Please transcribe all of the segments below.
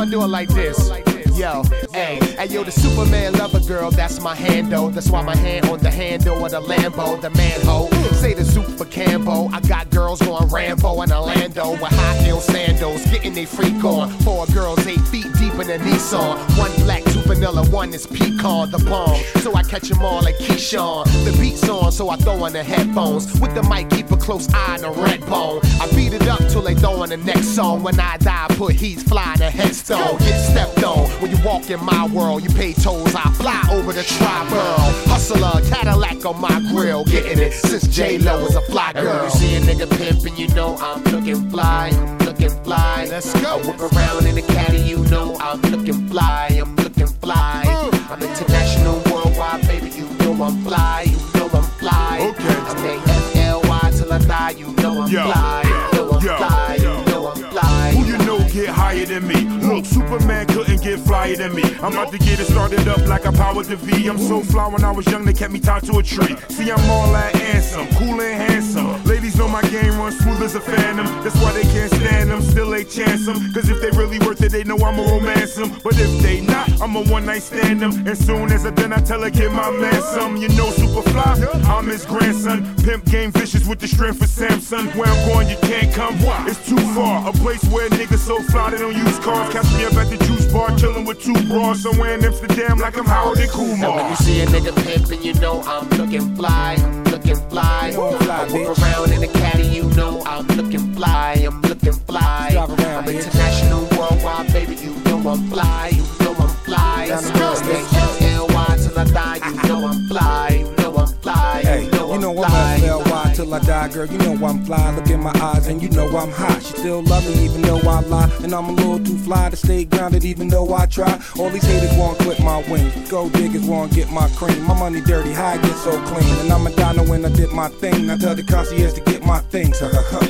do it like this. Yo, hey, yo, the Superman lover girl, that's my handle. That's why my hand on the handle of the Lambo, the manhole. Say the soup for Cambo. I got girls going Rambo in Orlando with high heel sandals, getting they freak on. 4 girls 8 feet deep in a Nissan. 1 black, 2 vanilla, 1 is pecan, the bomb. So I catch them all like Keyshawn. The beat's on, so I throw on the headphones. With the mic, keep a close eye on the red bone. I beat it up till they throw on the next song. When I die, put he's flying a headstone. Get stepped on. When you walk in my world, you pay tolls, I fly over the tri-world. Hustler, Cadillac on my grill, getting it since J-Lo was a fly girl. When you see a nigga pimpin', you know I'm looking fly, looking fly. Let's go. I whip around in a caddy, you know I'm looking fly, I'm looking fly. I'm international, worldwide, baby, you know I'm fly, you know I'm fly. Okay. I stay FLY till I die, you know I'm fly, you know I'm fly, you know I'm fly. Who you know get higher than me? Look, Superman couldn't get flyer than me. I'm about to get it started up like a power to V. I'm so fly when I was young, they kept me tied to a tree. See, I'm all that handsome, cool and handsome. Ladies know my game runs smooth as a phantom. That's why they can't stand them, still they chance them. Cause if they really worth it, they know I'ma romance them. But if they not, I'ma one night stand them. And soon as I done, I tell her, get my man some. You know Superfly, I'm his grandson. Pimp game vicious with the strength of Samson. Where I'm going, you can't come. It's too far. A place where niggas so fly they don't use cars. Catch me up at the juice bar, chillin' with 2 bras somewhere in Amsterdam like I'm Howard and Kumar. And when you see a nigga pimpin', you know I'm looking fly, looking fly. I walk around in a caddy, you know I'm looking fly, I'm looking fly. I'm international, worldwide, baby, you know I'm fly, you know I'm fly. Stay FLY till I die, you know I'm fly, you know I'm fly. Hey, you know I'm FLY till I die, girl. You know I'm fly. Look in my eyes and you know I'm hot. She still love me even though I lie, and I'm a little too fly to stay grounded even though I try. All these haters want to clip my wings. Gold diggers want to get my cream. My money dirty, how I get so clean. And I'm a dino when I did my thing. I tell the concierge to get my things.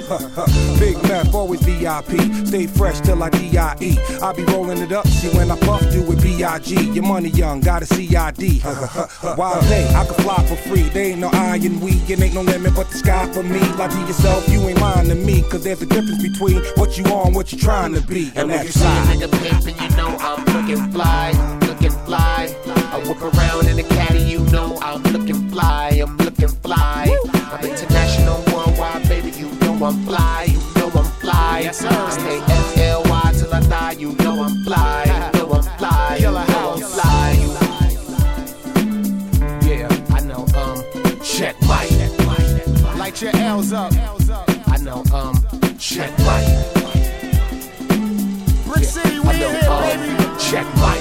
Big meth, always VIP. Stay fresh till I DIE. I be rolling it up. See when I puff, do it B.I.G. Your money young, got a CID. Wild day, I can fly for free. They ain't no iron weak, it ain't no limit but the sky for me. Lie to yourself, you ain't lying to me. Cause there's a difference between what you are and what you're trying to be. And when you see a nigga pimpin', you know I'm looking fly, looking fly. I whip around in a caddy, you know I'm looking fly, I'm looking fly. I'm international, worldwide, baby, you know I'm fly, you know I'm fly. Yes, sir. I stay FLY till I die, you know I'm fly, you know I'm fly, you know I'm fly. Yeah, I know, check mic. Light your L's up. I know, check mic. Brick City, we in here, baby. Check mic.